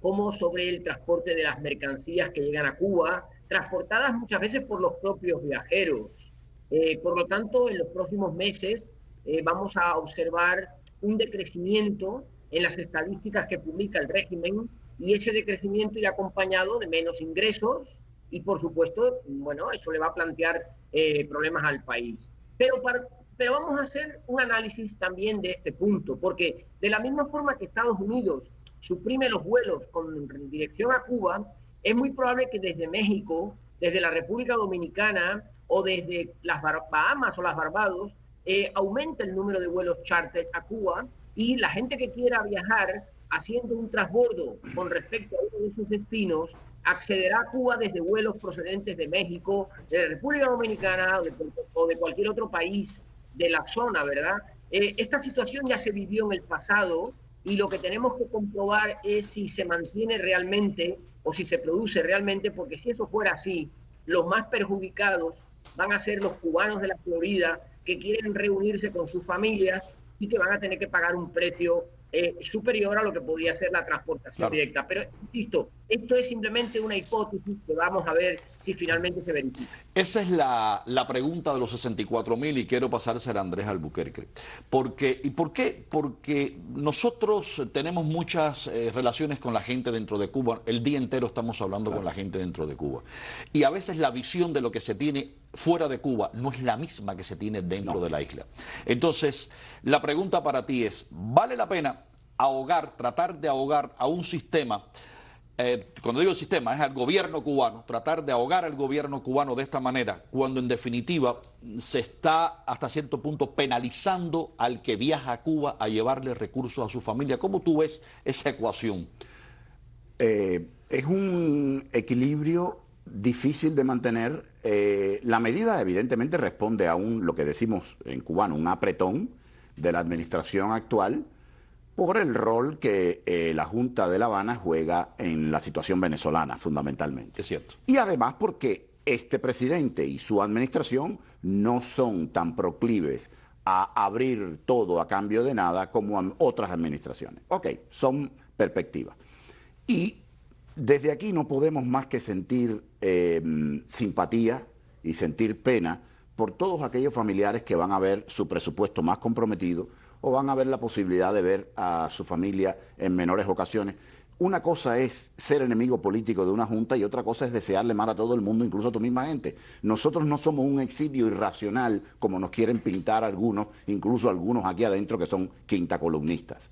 como sobre el transporte de las mercancías que llegan a Cuba, transportadas muchas veces por los propios viajeros. Por lo tanto, en los próximos meses vamos a observar un decrecimiento en las estadísticas que publica el régimen, y ese decrecimiento irá acompañado de menos ingresos y, por supuesto, bueno, eso le va a plantear problemas al país. Pero vamos a hacer un análisis también de este punto, porque de la misma forma que Estados Unidos suprime los vuelos con dirección a Cuba, es muy probable que desde México, desde la República Dominicana o desde las Bahamas o las Barbados, aumente el número de vuelos charter a Cuba, y la gente que quiera viajar haciendo un transbordo con respecto a uno de sus destinos accederá a Cuba desde vuelos procedentes de México, de la República Dominicana o de cualquier otro país de la zona, ¿verdad? Esta situación ya se vivió en el pasado, y lo que tenemos que comprobar es si se mantiene realmente o si se produce realmente, porque si eso fuera así, los más perjudicados van a ser los cubanos de la Florida, que quieren reunirse con sus familias y que van a tener que pagar un precio superior a lo que podría ser la transportación directa. Pero, insisto, esto es simplemente una hipótesis que vamos a ver si finalmente se verifica. Esa es la pregunta de los 64.000, y quiero pasársela a Andrés Albuquerque. ¿Por qué? Porque nosotros tenemos muchas relaciones con la gente dentro de Cuba. El día entero estamos hablando con la gente dentro de Cuba. Y a veces la visión de lo que se tiene fuera de Cuba no es la misma que se tiene dentro de la isla. Entonces, la pregunta para ti es, ¿vale la pena tratar de ahogar a un sistema? Cuando digo sistema, es al gobierno cubano, tratar de ahogar al gobierno cubano de esta manera, cuando en definitiva se está hasta cierto punto penalizando al que viaja a Cuba a llevarle recursos a su familia. ¿Cómo tú ves esa ecuación? Es un equilibrio difícil de mantener. La medida evidentemente responde a lo que decimos en cubano, un apretón de la administración actual, por el rol que la Junta de La Habana juega en la situación venezolana, fundamentalmente. Es cierto. Y además porque este presidente y su administración no son tan proclives a abrir todo a cambio de nada como otras administraciones. Ok, son perspectivas. Y desde aquí no podemos más que sentir simpatía y sentir pena por todos aquellos familiares que van a ver su presupuesto más comprometido, o van a ver la posibilidad de ver a su familia en menores ocasiones. Una cosa es ser enemigo político de una junta y otra cosa es desearle mal a todo el mundo, incluso a tu misma gente. Nosotros no somos un exilio irracional como nos quieren pintar algunos, incluso algunos aquí adentro que son quintacolumnistas.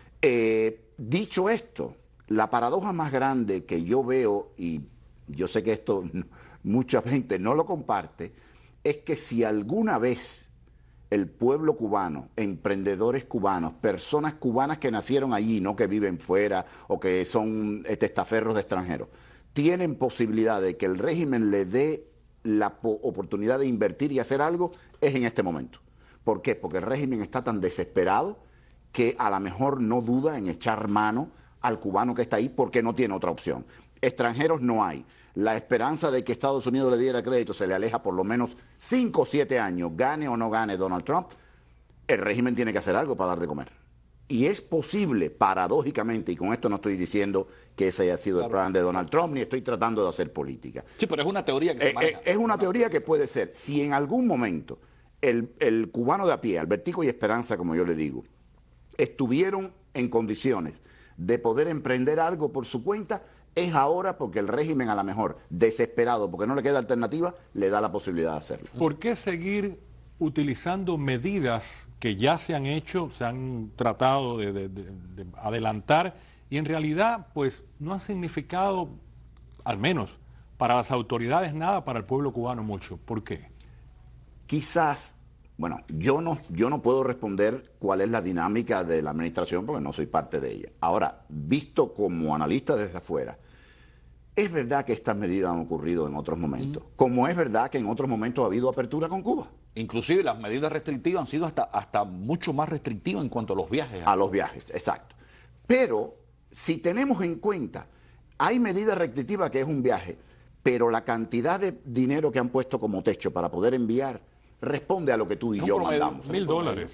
Dicho esto, la paradoja más grande que yo veo, y yo sé que esto mucha gente no lo comparte, es que si alguna vez el pueblo cubano, emprendedores cubanos, personas cubanas que nacieron allí, no que viven fuera o que son testaferros de extranjeros, tienen posibilidad de que el régimen le dé la oportunidad de invertir y hacer algo, es en este momento. ¿Por qué? Porque el régimen está tan desesperado que a lo mejor no duda en echar mano al cubano que está ahí porque no tiene otra opción. Extranjeros no hay. La esperanza de que Estados Unidos le diera crédito se le aleja por lo menos 5 o 7 años, gane o no gane Donald Trump. El régimen tiene que hacer algo para dar de comer. Y es posible, paradójicamente, y con esto no estoy diciendo que ese haya sido el plan de Donald Trump, ni estoy tratando de hacer política. Sí, pero es una teoría que se maneja. Es una teoría que puede ser. Si en algún momento el cubano de a pie, Albertico y Esperanza, como yo le digo, estuvieron en condiciones de poder emprender algo por su cuenta, es ahora, porque el régimen, a lo mejor desesperado, porque no le queda alternativa, le da la posibilidad de hacerlo. ¿Por qué seguir utilizando medidas que ya se han hecho, se han tratado de adelantar, y en realidad pues no han significado, al menos para las autoridades, nada, para el pueblo cubano mucho? ¿Por qué? Quizás, bueno, yo no puedo responder cuál es la dinámica de la administración porque no soy parte de ella. Ahora, visto como analista desde afuera, es verdad que estas medidas han ocurrido en otros momentos, como es verdad que en otros momentos ha habido apertura con Cuba. Inclusive las medidas restrictivas han sido hasta mucho más restrictivas en cuanto a los viajes. A los viajes, exacto. Pero si tenemos en cuenta, hay medidas restrictivas que es un viaje, pero la cantidad de dinero que han puesto como techo para poder enviar responde a lo que tú y yo mandamos. $1.000.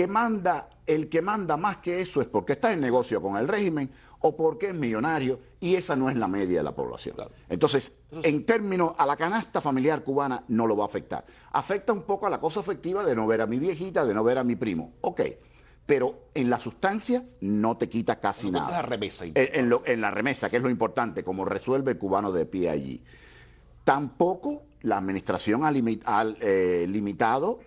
El que manda más que eso es porque está en negocio con el régimen o porque es millonario, y esa no es la media de la población. Claro. Entonces, en términos a la canasta familiar cubana no lo va a afectar. Afecta un poco a la cosa afectiva de no ver a mi viejita, de no ver a mi primo. Ok. Pero en la sustancia no te quita casi nada. La remesa. En la remesa, que es lo importante, como resuelve el cubano de pie allí. Tampoco la administración ha limitado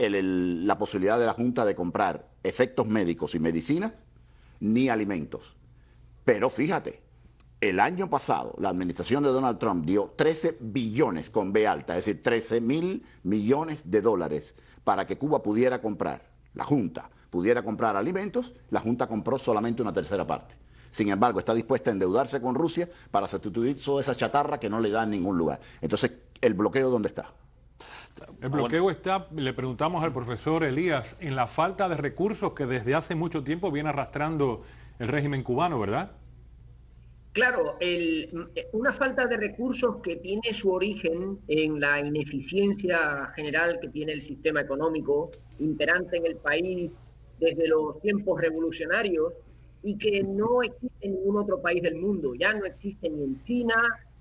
la posibilidad de la Junta de comprar efectos médicos y medicinas, ni alimentos. Pero fíjate, el año pasado la administración de Donald Trump dio 13 billones con B alta, es decir, 13.000 millones de dólares para que Cuba pudiera comprar, la Junta pudiera comprar alimentos. La Junta compró solamente una tercera parte. Sin embargo, está dispuesta a endeudarse con Rusia para sustituir toda esa chatarra que no le da en ningún lugar. Entonces, ¿el bloqueo dónde está? El bloqueo está, le preguntamos al profesor Elías, en la falta de recursos que desde hace mucho tiempo viene arrastrando el régimen cubano, ¿verdad? Claro, una falta de recursos que tiene su origen en la ineficiencia general que tiene el sistema económico imperante en el país desde los tiempos revolucionarios, y que no existe en ningún otro país del mundo. Ya no existe ni en China,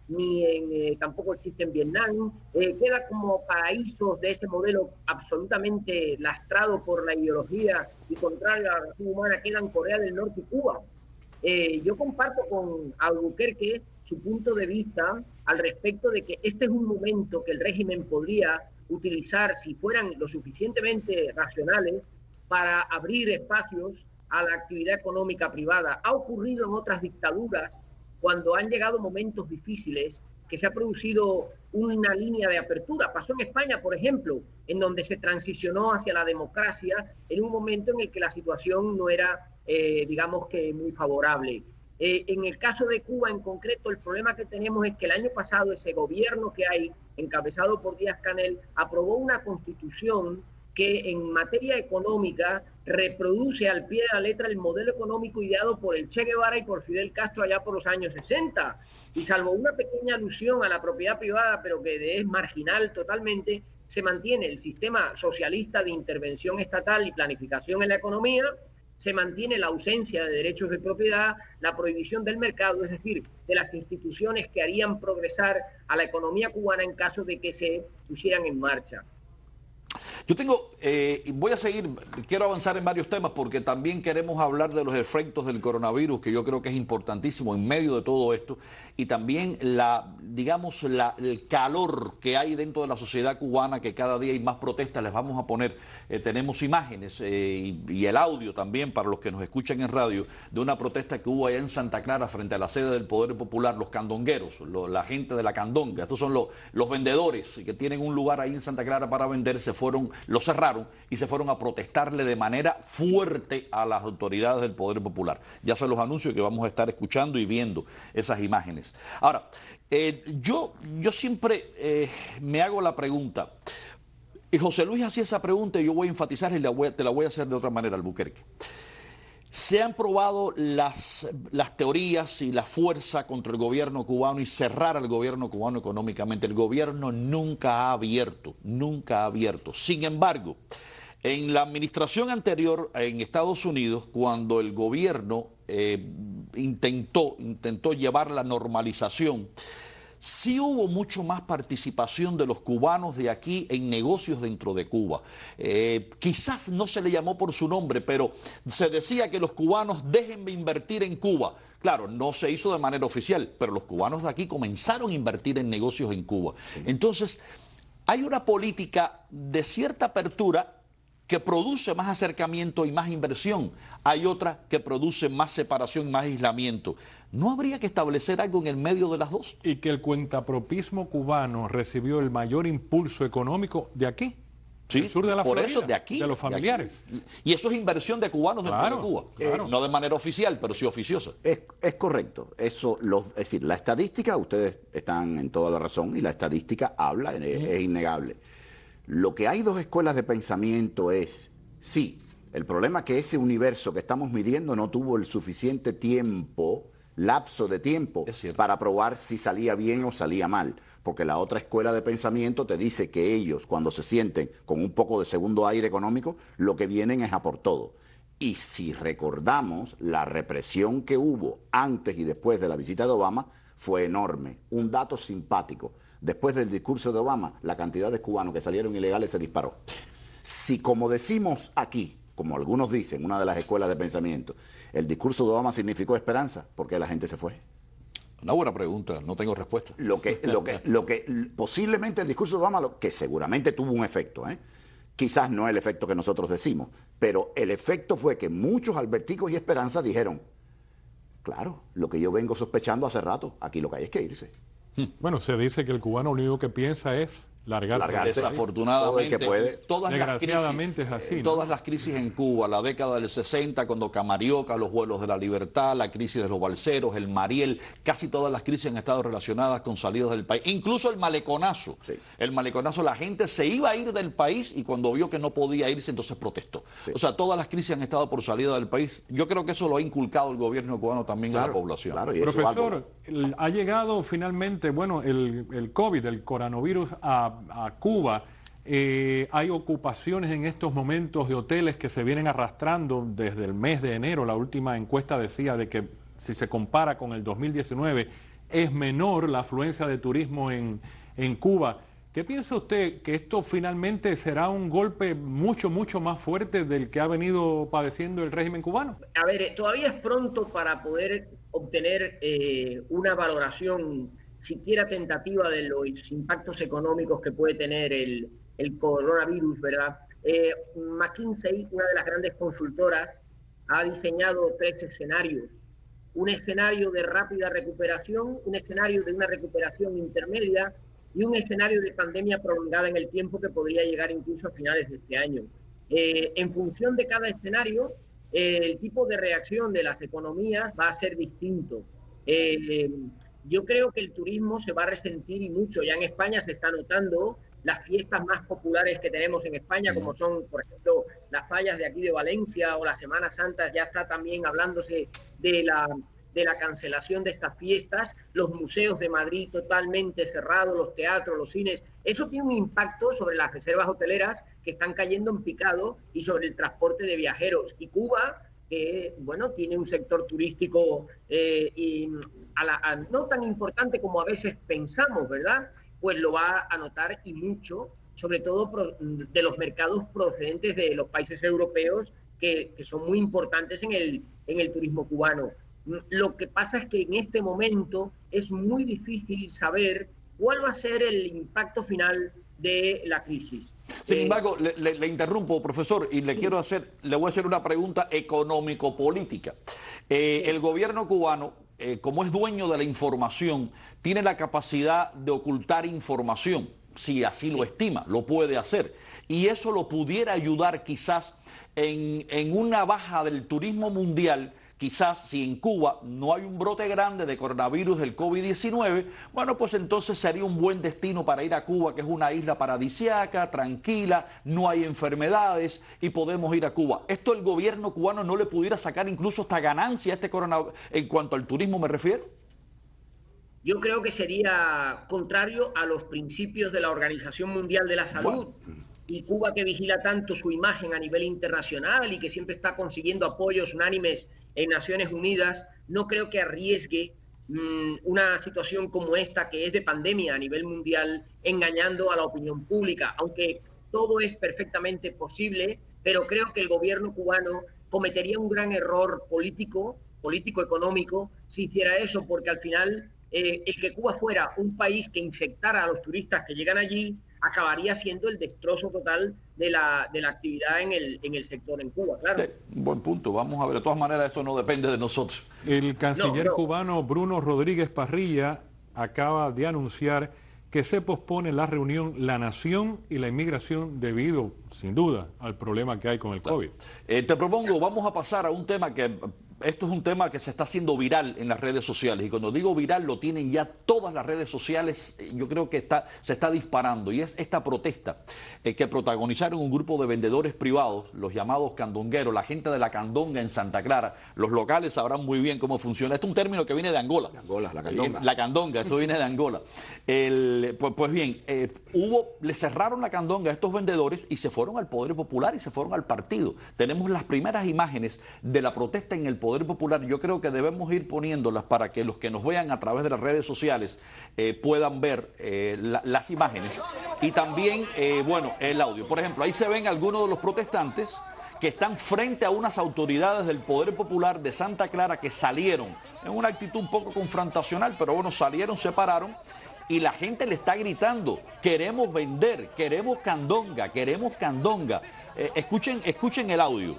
ni tampoco existe en Vietnam. Queda como paraísos de ese modelo absolutamente lastrado por la ideología y contrario a la razón humana, quedan Corea del Norte y Cuba. Yo comparto con Albuquerque su punto de vista al respecto de que este es un momento que el régimen podría utilizar, si fueran lo suficientemente racionales, para abrir espacios a la actividad económica privada. Ha ocurrido en otras dictaduras, cuando han llegado momentos difíciles, que se ha producido una línea de apertura. Pasó en España, por ejemplo, en donde se transicionó hacia la democracia en un momento en el que la situación no era, digamos que, muy favorable. En el caso de Cuba en concreto, el problema que tenemos es que el año pasado ese gobierno que hay, encabezado por Díaz-Canel, aprobó una constitución que en materia económica reproduce al pie de la letra el modelo económico ideado por el Che Guevara y por Fidel Castro allá por los años 60. Y salvo una pequeña alusión a la propiedad privada, pero que es marginal totalmente, se mantiene el sistema socialista de intervención estatal y planificación en la economía, se mantiene la ausencia de derechos de propiedad, la prohibición del mercado, es decir, de las instituciones que harían progresar a la economía cubana en caso de que se pusieran en marcha. Yo tengo, voy a seguir, quiero avanzar en varios temas porque también queremos hablar de los efectos del coronavirus, que yo creo que es importantísimo en medio de todo esto, y también el calor que hay dentro de la sociedad cubana, que cada día hay más protestas. Les vamos a poner, tenemos imágenes y el audio también para los que nos escuchan en radio, de una protesta que hubo allá en Santa Clara frente a la sede del Poder Popular, los candongueros, la gente de la candonga. Estos son los vendedores que tienen un lugar ahí en Santa Clara para vender, lo cerraron y se fueron a protestarle de manera fuerte a las autoridades del Poder Popular. Ya se los anuncio que vamos a estar escuchando y viendo esas imágenes. Ahora, yo siempre me hago la pregunta, y José Luis hacía esa pregunta y yo voy a enfatizar y te la voy a hacer de otra manera, Albuquerque. Se han probado las teorías y la fuerza contra el gobierno cubano y cerrar al gobierno cubano económicamente. El gobierno nunca ha abierto. Sin embargo, en la administración anterior en Estados Unidos, cuando el gobierno intentó llevar la normalización, sí hubo mucho más participación de los cubanos de aquí en negocios dentro de Cuba. Quizás no se le llamó por su nombre, pero se decía que los cubanos dejen de invertir en Cuba. Claro, no se hizo de manera oficial, pero los cubanos de aquí comenzaron a invertir en negocios en Cuba. Entonces, hay una política de cierta apertura que produce más acercamiento y más inversión. Hay otra que produce más separación y más aislamiento. ¿No habría que establecer algo en el medio de las dos? Y que el cuentapropismo cubano recibió el mayor impulso económico de aquí, sí, del sur de la por Florida, eso de aquí, de los familiares. De y eso es inversión de cubanos dentro de Cuba. Claro. No de manera oficial, pero sí oficiosa. Es correcto. Eso, es decir, la estadística, ustedes están en toda la razón, y la estadística habla, es innegable. Lo que hay dos escuelas de pensamiento es, sí, el problema es que ese universo que estamos midiendo no tuvo el suficiente lapso de tiempo para probar si salía bien o salía mal. porque la otra escuela de pensamiento te dice que ellos, cuando se sienten con un poco de segundo aire económico, lo que vienen es a por todo. Y si recordamos, la represión que hubo antes y después de la visita de Obama fue enorme. Un dato simpático: después del discurso de Obama, la cantidad de cubanos que salieron ilegales se disparó. Si, como decimos aquí, como algunos dicen, una de las escuelas de pensamiento, el discurso de Obama significó esperanza, ¿por qué la gente se fue? Una buena pregunta, no tengo respuesta. Lo que posiblemente el discurso de Obama, que seguramente tuvo un efecto, quizás no el efecto que nosotros decimos, pero el efecto fue que muchos alberticos y esperanzas dijeron, claro, lo que yo vengo sospechando hace rato, aquí lo que hay es que irse. Bueno, se dice que el cubano lo único que piensa es largarse. Desafortunadamente, que puede. Desgraciadamente es así, ¿no? Todas las crisis en Cuba, la década del 60, cuando Camarioca, los vuelos de la libertad, la crisis de los balseros, el Mariel, casi todas las crisis han estado relacionadas con salidas del país. Incluso el maleconazo. Sí. El maleconazo, la gente se iba a ir del país y cuando vio que no podía irse, entonces protestó. Sí. O sea, todas las crisis han estado por salida del país. Yo creo que eso lo ha inculcado el gobierno cubano también a la población. Claro, y profesor, ha llegado finalmente, bueno, el COVID, el coronavirus a Cuba. Hay ocupaciones en estos momentos de hoteles que se vienen arrastrando desde el mes de enero. La última encuesta decía de que si se compara con el 2019 es menor la afluencia de turismo en Cuba. ¿Qué piensa usted que esto finalmente será un golpe mucho más fuerte del que ha venido padeciendo el régimen cubano? A ver, todavía es pronto para poder obtener una valoración siquiera tentativa de los impactos económicos que puede tener el coronavirus, ¿verdad? McKinsey, una de las grandes consultoras, ha diseñado 3 escenarios. Un escenario de rápida recuperación, un escenario de una recuperación intermedia y un escenario de pandemia prolongada en el tiempo que podría llegar incluso a finales de este año. En función de cada escenario, el tipo de reacción de las economías va a ser distinto. Yo creo que el turismo se va a resentir y mucho. Ya en España se está notando las fiestas más populares que tenemos en España, como son, por ejemplo, las fallas de aquí de Valencia o la Semana Santa. Ya está también hablándose de la cancelación de estas fiestas, los museos de Madrid totalmente cerrados, los teatros, los cines. Eso tiene un impacto sobre las reservas hoteleras que están cayendo en picado y sobre el transporte de viajeros. Y Cuba, que bueno, tiene un sector turístico no tan importante como a veces pensamos, ¿verdad? Pues lo va a notar y mucho, sobre todo de los mercados procedentes de los países europeos que son muy importantes en el turismo cubano. Lo que pasa es que en este momento es muy difícil saber cuál va a ser el impacto final de la crisis. Sin embargo, le interrumpo, profesor, y le voy a hacer una pregunta económico-política. El gobierno cubano, como es dueño de la información, tiene la capacidad de ocultar información, si así lo estima, lo puede hacer. Y eso lo pudiera ayudar quizás en una baja del turismo mundial. Quizás si en Cuba no hay un brote grande de coronavirus del COVID-19, bueno, pues entonces sería un buen destino para ir a Cuba, que es una isla paradisíaca, tranquila, no hay enfermedades y podemos ir a Cuba. ¿Esto el gobierno cubano no le pudiera sacar incluso hasta ganancia a este coronavirus en cuanto al turismo me refiero? Yo creo que sería contrario a los principios de la Organización Mundial de la Salud. Bueno. Y Cuba, que vigila tanto su imagen a nivel internacional y que siempre está consiguiendo apoyos unánimes en Naciones Unidas, no creo que arriesgue una situación como esta, que es de pandemia a nivel mundial, engañando a la opinión pública, aunque todo es perfectamente posible, pero creo que el gobierno cubano cometería un gran error político-económico si hiciera eso, porque al final el que Cuba fuera un país que infectara a los turistas que llegan allí acabaría siendo el destrozo total de la actividad en el sector en Cuba, claro. Sí, buen punto, vamos a ver, de todas maneras esto no depende de nosotros. El canciller cubano Bruno Rodríguez Parrilla acaba de anunciar que se pospone la reunión La Nación y la inmigración debido, sin duda, al problema que hay con el COVID. Te propongo, vamos a pasar a un tema que esto es un tema que se está haciendo viral en las redes sociales, y cuando digo viral lo tienen ya todas las redes sociales. Yo creo que se está disparando, y es esta protesta que protagonizaron un grupo de vendedores privados, los llamados candongueros, la gente de la candonga en Santa Clara. Los locales sabrán muy bien cómo funciona. Este es un término que viene de Angola. Angola, la candonga. La candonga, esto viene de Angola. Pues bien, le cerraron la candonga a estos vendedores y se fueron al Poder Popular y se fueron al partido. Tenemos las primeras imágenes de la protesta en el Poder Popular. Yo creo que debemos ir poniéndolas para que los que nos vean a través de las redes sociales puedan ver las imágenes y también, bueno, el audio. Por ejemplo, ahí se ven algunos de los protestantes que están frente a unas autoridades del Poder Popular de Santa Clara que salieron en una actitud un poco confrontacional, pero bueno, salieron, se pararon, y la gente le está gritando: queremos vender, queremos candonga, queremos candonga. Escuchen el audio.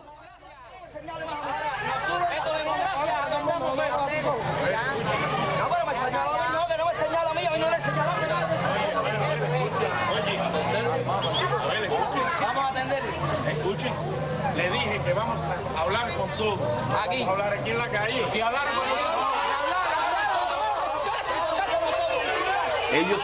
Vamos a atender. Escuchen, le dije que vamos a hablar con todos. Aquí. Vamos a hablar aquí en la calle. Si hablar con ellos,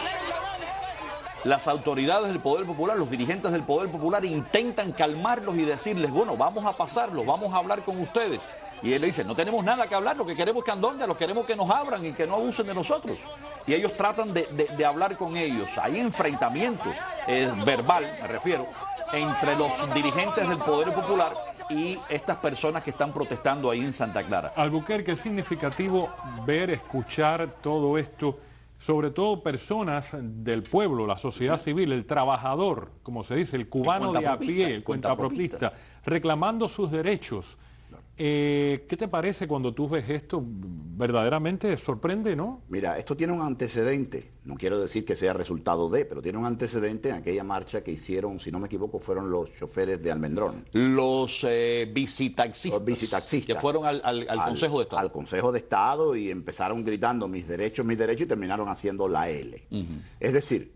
las autoridades del Poder Popular, los dirigentes del Poder Popular intentan calmarlos y decirles: bueno, vamos a pasarlos, vamos a hablar con ustedes. Y él le dice: no tenemos nada que hablar, lo que queremos es candonga, lo queremos que nos abran y que no abusen de nosotros. Y ellos tratan de hablar con ellos. Hay enfrentamiento verbal, me refiero, entre los dirigentes del Poder Popular y estas personas que están protestando ahí en Santa Clara. Albuquerque, es significativo ver, escuchar todo esto, sobre todo personas del pueblo, la sociedad civil, el trabajador, como se dice, el cubano de a pie, el cuentapropista, reclamando sus derechos. ¿Qué te parece cuando tú ves esto? Verdaderamente sorprende, ¿no? Mira, esto tiene un antecedente, no quiero decir que sea resultado de, pero tiene un antecedente en aquella marcha que hicieron, si no me equivoco, fueron los choferes de Almendrón. Los visitaxistas. Los visitaxistas. Que fueron al Consejo de Estado. Al Consejo de Estado, y empezaron gritando mis derechos, y terminaron haciendo la L. Es decir,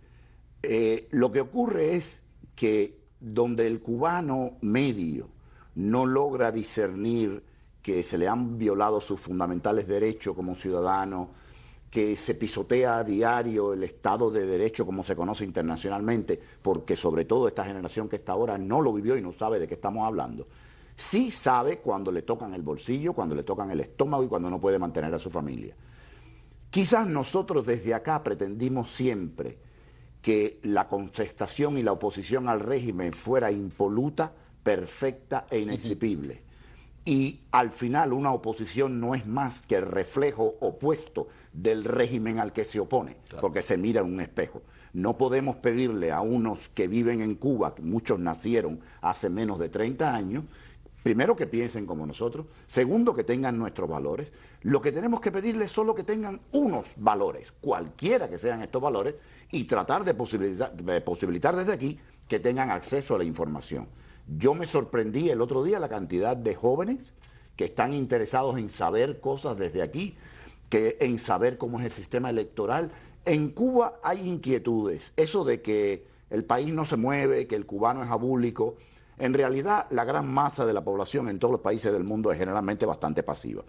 lo que ocurre es que donde el cubano medio no logra discernir que se le han violado sus fundamentales derechos como ciudadano, que se pisotea a diario el Estado de Derecho como se conoce internacionalmente, porque sobre todo esta generación que está ahora no lo vivió y no sabe de qué estamos hablando. Sí sabe cuando le tocan el bolsillo, cuando le tocan el estómago y cuando no puede mantener a su familia. Quizás nosotros desde acá pretendimos siempre que la contestación y la oposición al régimen fuera impoluta, perfecta e inexcipible. Y al final una oposición no es más que el reflejo opuesto del régimen al que se opone, porque se mira en un espejo. No podemos pedirle a unos que viven en Cuba, que muchos nacieron hace menos de 30 años, primero que piensen como nosotros, segundo que tengan nuestros valores. Lo que tenemos que pedirles es solo que tengan unos valores, cualquiera que sean estos valores, y tratar de posibilitar desde aquí que tengan acceso a la información. Yo me sorprendí el otro día la cantidad de jóvenes que están interesados en saber cosas desde aquí, en saber cómo es el sistema electoral. En Cuba hay inquietudes. Eso de que el país no se mueve, que el cubano es abúlico. En realidad, la gran masa de la población en todos los países del mundo es generalmente bastante pasiva.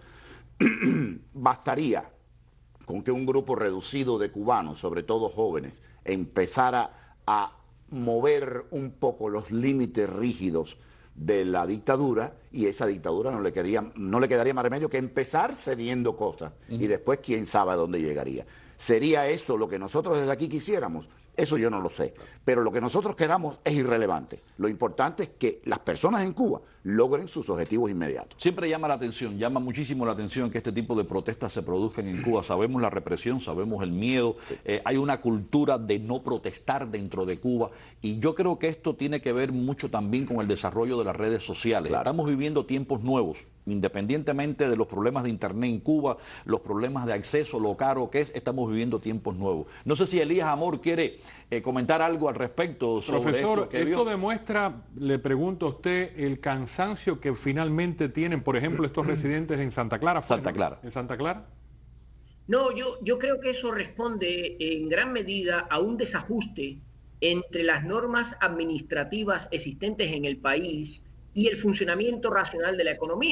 Bastaría con que un grupo reducido de cubanos, sobre todo jóvenes, empezara a mover un poco los límites rígidos de la dictadura, y esa dictadura no le quedaría más remedio que empezar cediendo cosas y después quién sabe a dónde llegaría. ¿Sería eso lo que nosotros desde aquí quisiéramos? Eso yo no lo sé, pero lo que nosotros queramos es irrelevante. Lo importante es que las personas en Cuba logren sus objetivos inmediatos. Siempre llama la atención, llama muchísimo la atención que este tipo de protestas se produzcan en Cuba. Sabemos la represión, sabemos el miedo, hay una cultura de no protestar dentro de Cuba, y yo creo que esto tiene que ver mucho también con el desarrollo de las redes sociales. Claro. Estamos viviendo tiempos nuevos, independientemente de los problemas de internet en Cuba, los problemas de acceso, lo caro que es, estamos viviendo tiempos nuevos. No sé si Elías Amor quiere comentar algo al respecto sobre Profesor, esto que esto demuestra, le pregunto a usted, el cansancio que finalmente tienen, por ejemplo, estos residentes en Santa Clara. ¿En Santa Clara? No, yo creo que eso responde en gran medida a un desajuste entre las normas administrativas existentes en el país y el funcionamiento racional de la economía.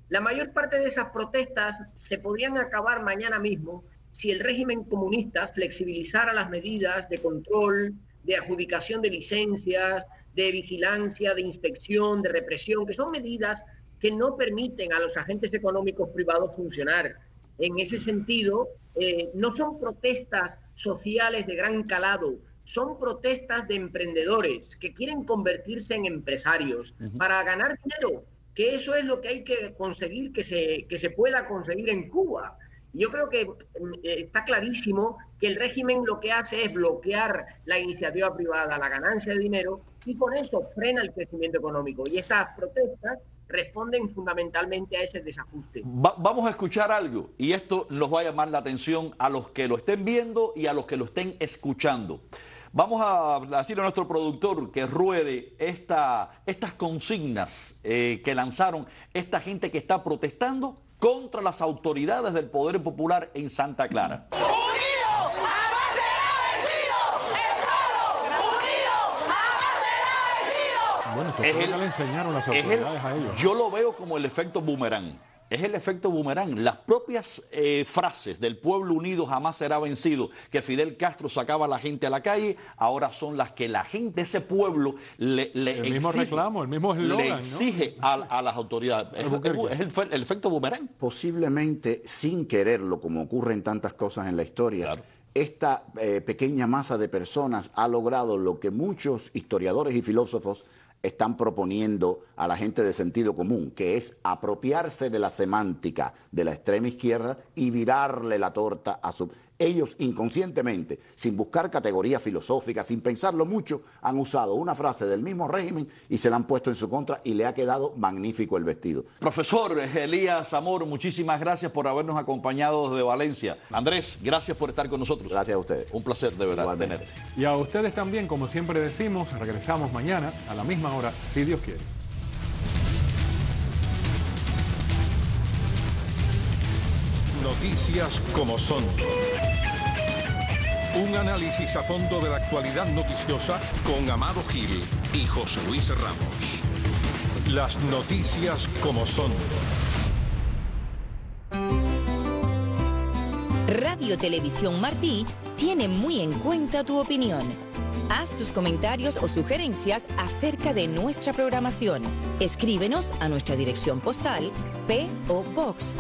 La mayor parte de esas protestas se podrían acabar mañana mismo si el régimen comunista flexibilizara las medidas de control, de adjudicación de licencias, de vigilancia, de inspección, de represión, que son medidas que no permiten a los agentes económicos privados funcionar. En ese sentido, no son protestas sociales de gran calado, son protestas de emprendedores que quieren convertirse en empresarios para ganar dinero, que eso es lo que hay que conseguir, que se pueda conseguir en Cuba. Yo creo que está clarísimo que el régimen lo que hace es bloquear la iniciativa privada, la ganancia de dinero, y con eso frena el crecimiento económico. Y esas protestas responden fundamentalmente a ese desajuste. Vamos a escuchar algo, y esto nos va a llamar la atención a los que lo estén viendo y a los que lo estén escuchando. Vamos a decirle a nuestro productor que ruede estas consignas que lanzaron esta gente que está protestando contra las autoridades del Poder Popular en Santa Clara. Bueno, esto le enseñaron las autoridades a ellos. Yo lo veo como el efecto boomerang. Es el efecto boomerang. Las propias frases del pueblo unido jamás será vencido, que Fidel Castro sacaba a la gente a la calle, ahora son las que la gente, ese pueblo, le el mismo reclamo, el mismo eslogan, le exige, ¿no? a las autoridades. Es el efecto boomerang. Posiblemente sin quererlo, como ocurre en tantas cosas en la historia, claro. Esta pequeña masa de personas ha logrado lo que muchos historiadores y filósofos están proponiendo a la gente de sentido común, que es apropiarse de la semántica de la extrema izquierda y virarle la torta a su... Ellos inconscientemente, sin buscar categorías filosóficas, sin pensarlo mucho, han usado una frase del mismo régimen y se la han puesto en su contra y le ha quedado magnífico el vestido. Profesor Elías Amor, muchísimas gracias por habernos acompañado desde Valencia. Andrés, gracias por estar con nosotros. Gracias a ustedes. Un placer de verdad tenerte. Y a ustedes también, como siempre decimos, regresamos mañana a la misma hora, si Dios quiere. Noticias como son. Un análisis a fondo de la actualidad noticiosa con Amado Gil y José Luis Ramos. Las noticias como son. Radio Televisión Martí tiene muy en cuenta tu opinión. Haz tus comentarios o sugerencias acerca de nuestra programación. Escríbenos a nuestra dirección postal P.O. Box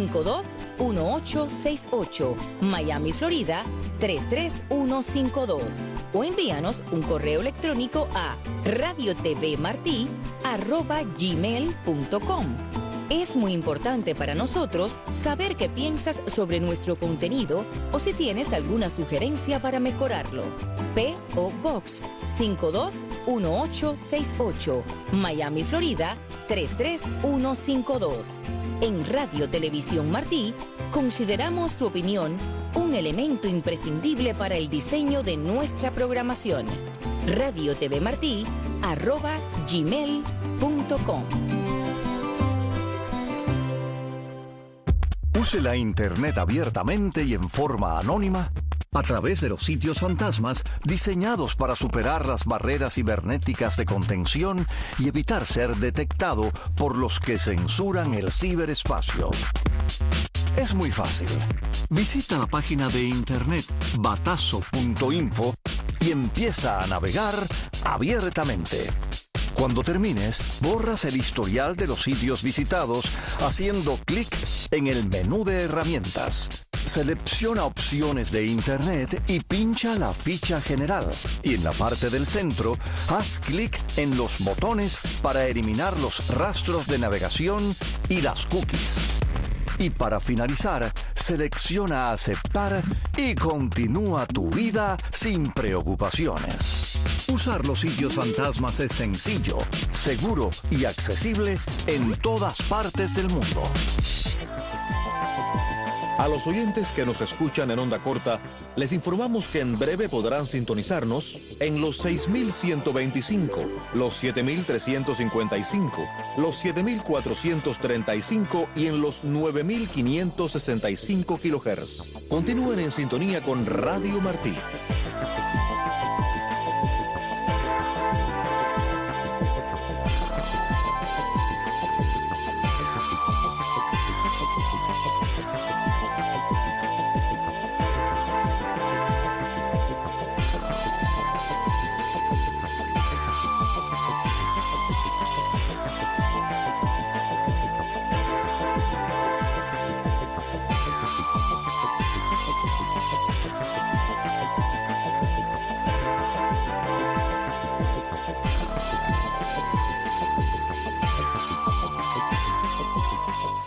521868, Miami, Florida 33152, o envíanos un correo electrónico a radiotvmarti@gmail.com. Es muy importante para nosotros saber qué piensas sobre nuestro contenido o si tienes alguna sugerencia para mejorarlo. P.O. Box 521868, Miami, Florida 33152. En Radio Televisión Martí, consideramos tu opinión un elemento imprescindible para el diseño de nuestra programación. radiotvmarti@gmail.com. Use la Internet abiertamente y en forma anónima a través de los sitios fantasmas diseñados para superar las barreras cibernéticas de contención y evitar ser detectado por los que censuran el ciberespacio. Es muy fácil. Visita la página de internet batazo.info y empieza a navegar abiertamente. Cuando termines, borras el historial de los sitios visitados haciendo clic en el menú de herramientas. Selecciona opciones de Internet y pincha la ficha general. Y en la parte del centro, haz clic en los botones para eliminar los rastros de navegación y las cookies. Y para finalizar, selecciona aceptar y continúa tu vida sin preocupaciones. Usar los sitios fantasmas es sencillo, seguro y accesible en todas partes del mundo. A los oyentes que nos escuchan en onda corta, les informamos que en breve podrán sintonizarnos en los 6.125, los 7.355, los 7.435 y en los 9.565 kHz. Continúen en sintonía con Radio Martí.